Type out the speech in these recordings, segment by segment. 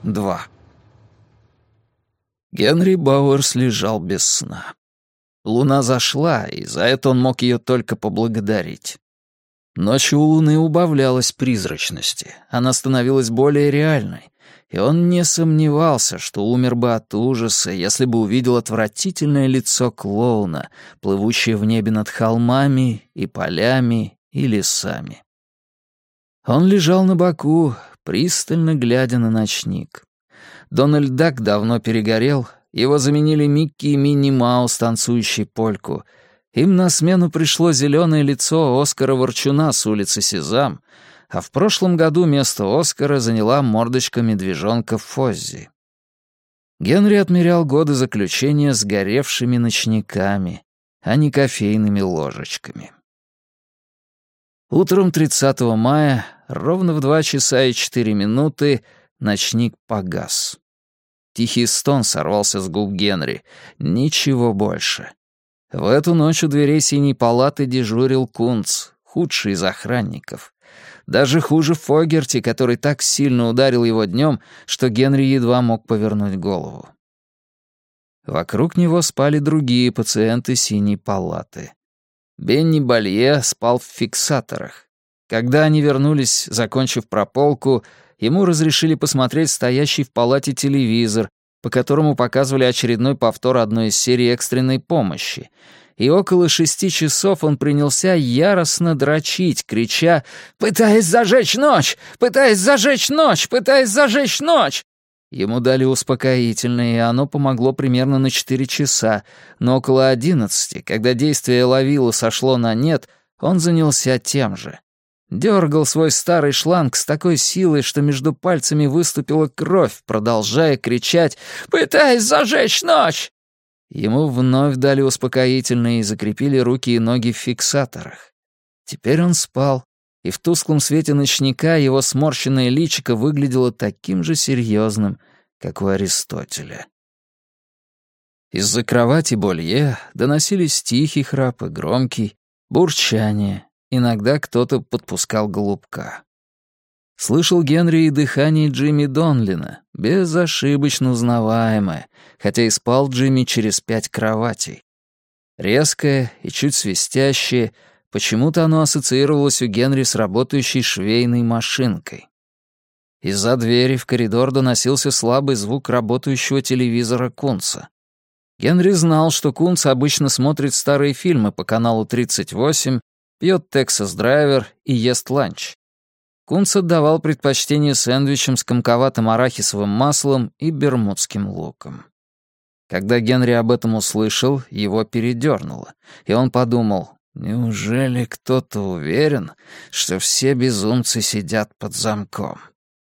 2. Генри Бауэрс лежал без сна. Луна зашла, и за это он мог ее только поблагодарить. Ночью у Луны убавлялась призрачности, она становилась более реальной, и он не сомневался, что умер бы от ужаса, если бы увидел отвратительное лицо клоуна, плывущее в небе над холмами и полями и лесами. Он лежал на боку, пристально глядя на ночник. Дональд Дак давно перегорел, его заменили Микки и Минни Маус, танцующие польку. Им на смену пришло зеленое лицо Оскара Ворчуна с улицы Сезам, а в прошлом году место Оскара заняла мордочка медвежонка Фоззи. Генри отмерял годы заключения сгоревшими ночниками, а не кофейными ложечками. Утром 30 мая, ровно в 2 часа и 4 минуты, ночник погас. Тихий стон сорвался с губ Генри. Ничего больше. В эту ночь у дверей синей палаты дежурил Кунц, худший из охранников. Даже хуже Фогерти, который так сильно ударил его днем, что Генри едва мог повернуть голову. Вокруг него спали другие пациенты синей палаты. Бенни Болье спал в фиксаторах. Когда они вернулись, закончив прополку, ему разрешили посмотреть стоящий в палате телевизор, по которому показывали очередной повтор одной из серий экстренной помощи. И около 6 часов он принялся яростно дрочить, крича «Пытаясь зажечь ночь! Пытаясь зажечь ночь! Пытаясь зажечь ночь!». Ему дали успокоительное, и оно помогло примерно на 4 часа, но около 11, когда действие ловило сошло на нет, он занялся тем же. Дергал свой старый шланг с такой силой, что между пальцами выступила кровь, продолжая кричать «Пытаясь зажечь ночь!». Ему вновь дали успокоительное и закрепили руки и ноги в фиксаторах. Теперь он спал, и в тусклом свете ночника его сморщенное личико выглядело таким же серьезным, как у Аристотеля. Из-за кровати Болье доносились тихий храп и громкий, бурчание. Иногда кто-то подпускал голубка. Слышал Генри и дыхание Джимми Донлина, безошибочно узнаваемое, хотя и спал Джимми через 5 кроватей. Резкое и чуть свистящее, почему-то оно ассоциировалось у Генри с работающей швейной машинкой. Из-за двери в коридор доносился слабый звук работающего телевизора Кунца. Генри знал, что Кунц обычно смотрит старые фильмы по каналу 38, пьет Texas Драйвер и ест ланч. Кунц отдавал предпочтение сэндвичам с комковатым арахисовым маслом и бермудским луком. Когда Генри об этом услышал, его передёрнуло, и он подумал, неужели кто-то уверен, что все безумцы сидят под замком?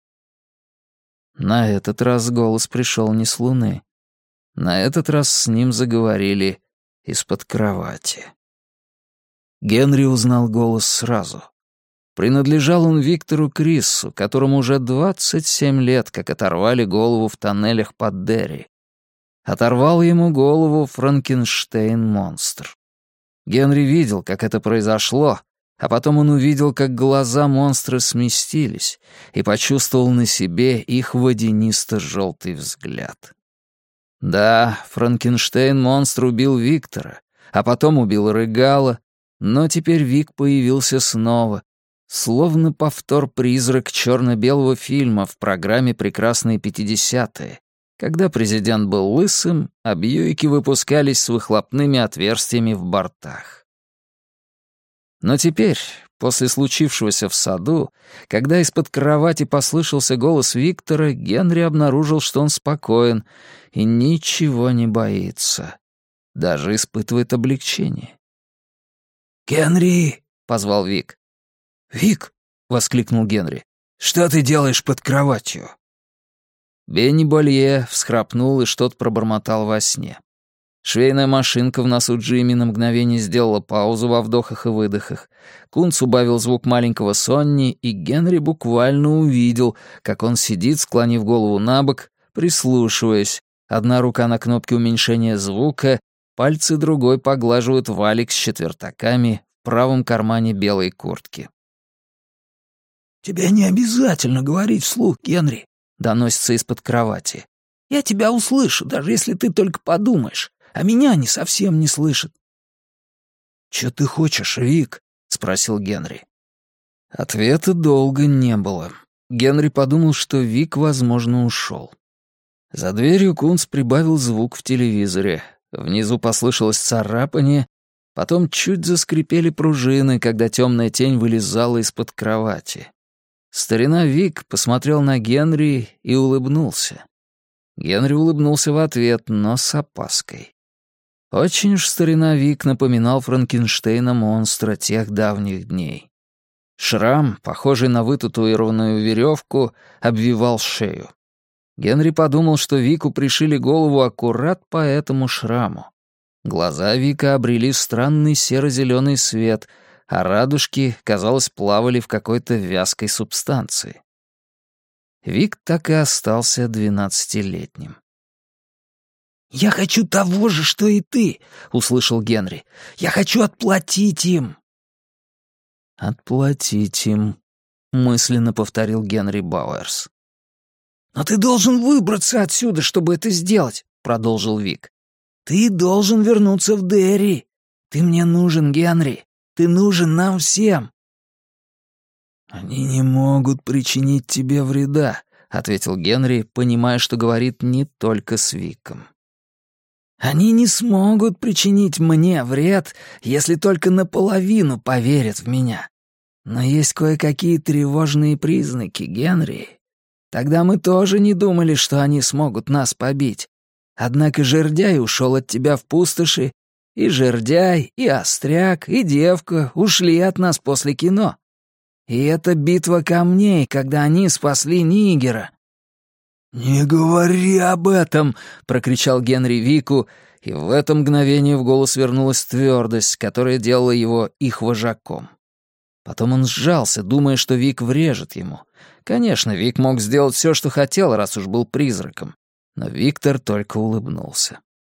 На этот раз голос пришел не с Луны. На этот раз с ним заговорили из-под кровати. Генри узнал голос сразу. Принадлежал он Виктору Криссу, которому уже 27 лет, как оторвали голову в тоннелях под Дерри. Оторвал ему голову Франкенштейн-монстр. Генри видел, как это произошло, а потом он увидел, как глаза монстра сместились, и почувствовал на себе их водянисто-желтый взгляд. Да, Франкенштейн-монстр убил Виктора, а потом убил Регала, но теперь Вик появился снова, словно повтор-призрак черно-белого фильма в программе «Прекрасные 50-е», когда президент был лысым, а Бьюики выпускались с выхлопными отверстиями в бортах. Но теперь, после случившегося в саду, когда из-под кровати послышался голос Виктора, Генри обнаружил, что он спокоен и ничего не боится, даже испытывает облегчение. «Генри!» — позвал Вик. «Вик!» — воскликнул Генри. «Что ты делаешь под кроватью?» Бенни Болье всхрапнул и что-то пробормотал во сне. Швейная машинка в носу Джимми на мгновение сделала паузу во вдохах и выдохах. Кунц убавил звук маленького Сонни, и Генри буквально увидел, как он сидит, склонив голову на бок, прислушиваясь. Одна рука на кнопке уменьшения звука, пальцы другой поглаживают валик с четвертаками в правом кармане белой куртки. «Тебе не обязательно говорить вслух, Генри», — доносится из-под кровати. «Я тебя услышу, даже если ты только подумаешь, а меня они совсем не слышат». «Чё ты хочешь, Вик?» — спросил Генри. Ответа долго не было. Генри подумал, что Вик, возможно, ушел. За дверью Кунц прибавил звук в телевизоре. Внизу послышалось царапание, потом чуть заскрипели пружины, когда темная тень вылезала из-под кровати. Старина Вик посмотрел на Генри и улыбнулся. Генри улыбнулся в ответ, но с опаской. Очень уж старина Вик напоминал Франкенштейна-монстра тех давних дней. Шрам, похожий на вытатуированную веревку, обвивал шею. Генри подумал, что Вику пришили голову аккурат по этому шраму. Глаза Вика обрели странный серо-зеленый свет, а радужки, казалось, плавали в какой-то вязкой субстанции. Вик так и остался 12-летним. «Я хочу того же, что и ты», — услышал Генри. «Я хочу отплатить им». «Отплатить им», — мысленно повторил Генри Бауэрс. «Но ты должен выбраться отсюда, чтобы это сделать», — продолжил Вик. «Ты должен вернуться в Дерри. Ты мне нужен, Генри. Ты нужен нам всем». «Они не могут причинить тебе вреда», — ответил Генри, понимая, что говорит не только с Виком. «Они не смогут причинить мне вред, если только наполовину поверят в меня. Но есть кое-какие тревожные признаки, Генри. Тогда мы тоже не думали, что они смогут нас побить. Однако жердяй ушел от тебя в пустоши, и жердяй, и остряк, и девка ушли от нас после кино. И это битва камней, когда они спасли Нигера». «Не говори об этом!» — прокричал Генри Вику, и в это мгновение в голос вернулась твердость, которая делала его их вожаком. Потом он сжался, думая, что Вик врежет ему. Конечно, Вик мог сделать все, что хотел, раз уж был призраком. Но Виктор только улыбнулся.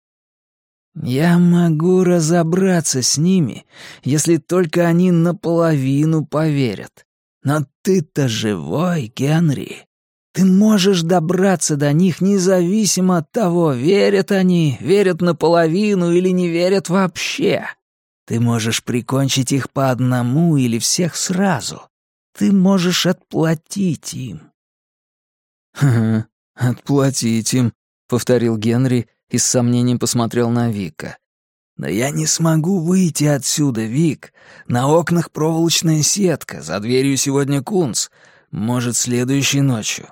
«Я могу разобраться с ними, если только они наполовину поверят. Но ты-то живой, Генри. Ты можешь добраться до них независимо от того, верят они, верят наполовину или не верят вообще. Ты можешь прикончить их по одному или всех сразу. Ты можешь отплатить им». «Ха-ха, отплатить им», — повторил Генри и с сомнением посмотрел на Вика. «Но я не смогу выйти отсюда, Вик. На окнах проволочная сетка, за дверью сегодня Кунц. Может, следующей ночью».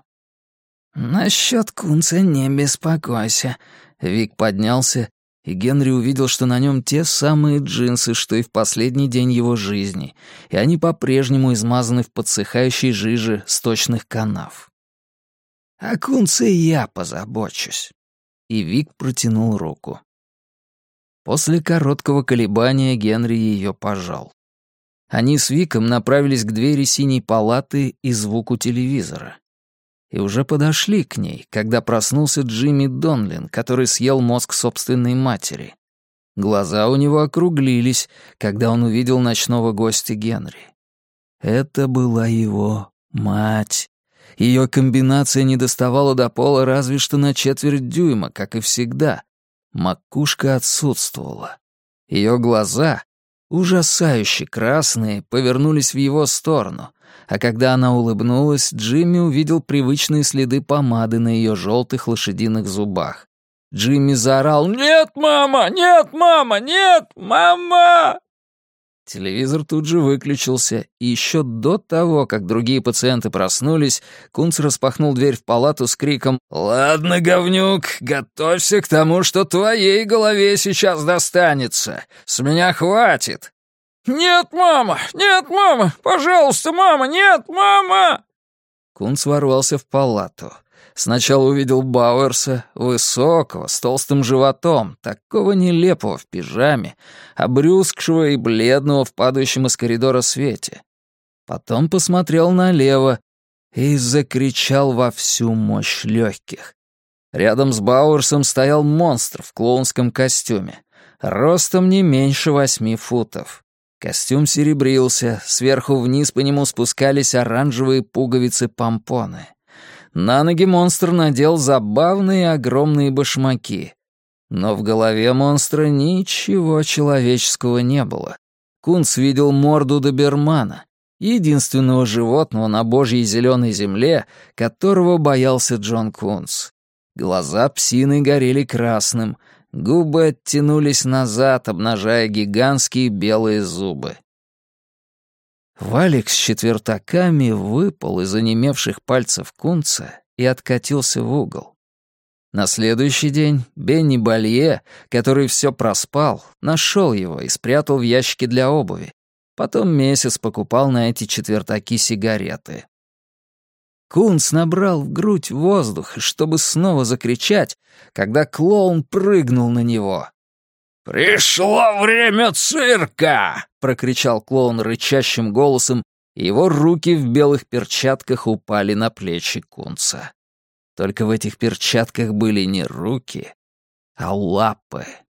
«Насчет Кунца не беспокойся». Вик поднялся, и Генри увидел, что на нем те самые джинсы, что и в последний день его жизни, и они по-прежнему измазаны в подсыхающей жиже сточных канав. «О Кунце я позабочусь». И Вик протянул руку. После короткого колебания Генри ее пожал. Они с Виком направились к двери синей палаты и звуку телевизора. И уже подошли к ней, когда проснулся Джимми Донлин, который съел мозг собственной матери. Глаза у него округлились, когда он увидел ночного гостя Генри. Это была его мать. Ее комбинация не доставала до пола разве что на четверть дюйма, как и всегда. Макушка отсутствовала. Ее глаза, ужасающе красные, повернулись в его сторону, а когда она улыбнулась, Джимми увидел привычные следы помады на ее желтых лошадиных зубах. Джимми заорал: «Нет, мама! Нет, мама! Нет, мама!» Телевизор тут же выключился, и еще до того, как другие пациенты проснулись, Кунц распахнул дверь в палату с криком: «Ладно, говнюк, готовься к тому, что твоей голове сейчас достанется. С меня хватит!» «Нет, мама! Нет, мама! Пожалуйста, мама! Нет, мама!» Кунц ворвался в палату. Сначала увидел Бауэрса, высокого, с толстым животом, такого нелепого в пижаме, обрюзгшего и бледного в падающем из коридора свете. Потом посмотрел налево и закричал во всю мощь легких. Рядом с Бауэрсом стоял монстр в клоунском костюме, ростом не меньше 8 футов. Костюм серебрился, сверху вниз по нему спускались оранжевые пуговицы-помпоны. На ноги монстр надел забавные огромные башмаки. Но в голове монстра ничего человеческого не было. Кунц видел морду добермана, единственного животного на божьей зеленой земле, которого боялся Джон Кунц. Глаза псины горели красным, губы оттянулись назад, обнажая гигантские белые зубы. Валик с четвертаками выпал из онемевших пальцев Кунца и откатился в угол. На следующий день Бенни Балье, который все проспал, нашел его и спрятал в ящике для обуви. Потом месяц покупал на эти четвертаки сигареты. Кунц набрал в грудь воздух, чтобы снова закричать, когда клоун прыгнул на него. «Пришло время цирка!» — прокричал клоун рычащим голосом, и его руки в белых перчатках упали на плечи Кунца. Только в этих перчатках были не руки, а лапы.